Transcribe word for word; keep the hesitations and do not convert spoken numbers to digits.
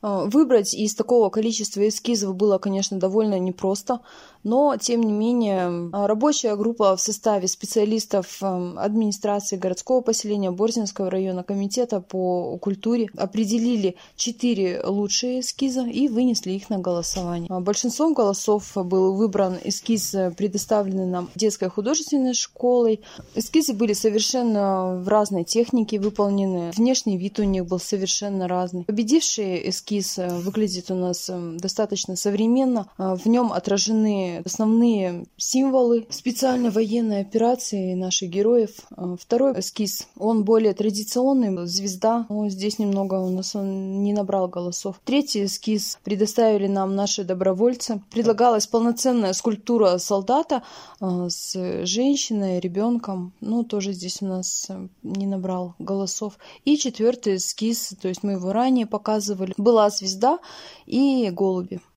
Выбрать из такого количества эскизов было, конечно, довольно непросто, но, тем не менее, рабочая группа в составе специалистов администрации городского поселения Борзнинского района комитета по культуре определили четыре лучшие эскиза и вынесли их на голосование. Большинством голосов был выбран эскиз, предоставленный нам детской художественной школой. Эскизы были совершенно в разной технике выполнены, внешний вид у них был совершенно разный. Победивший эскиз выглядит у нас достаточно современно. В нем отражены основные символы специальной военной операции наших героев. Второй эскиз, он более традиционный, звезда, но здесь немного у нас он не набрал голосов. Третий эскиз предоставили нам наши добровольцы. Предлагалась полноценная скульптура солдата с женщиной, ребенком, но тоже здесь у нас не набрал голосов. И четвертый эскиз, то есть мы его ранее показывали, была звезда и голуби.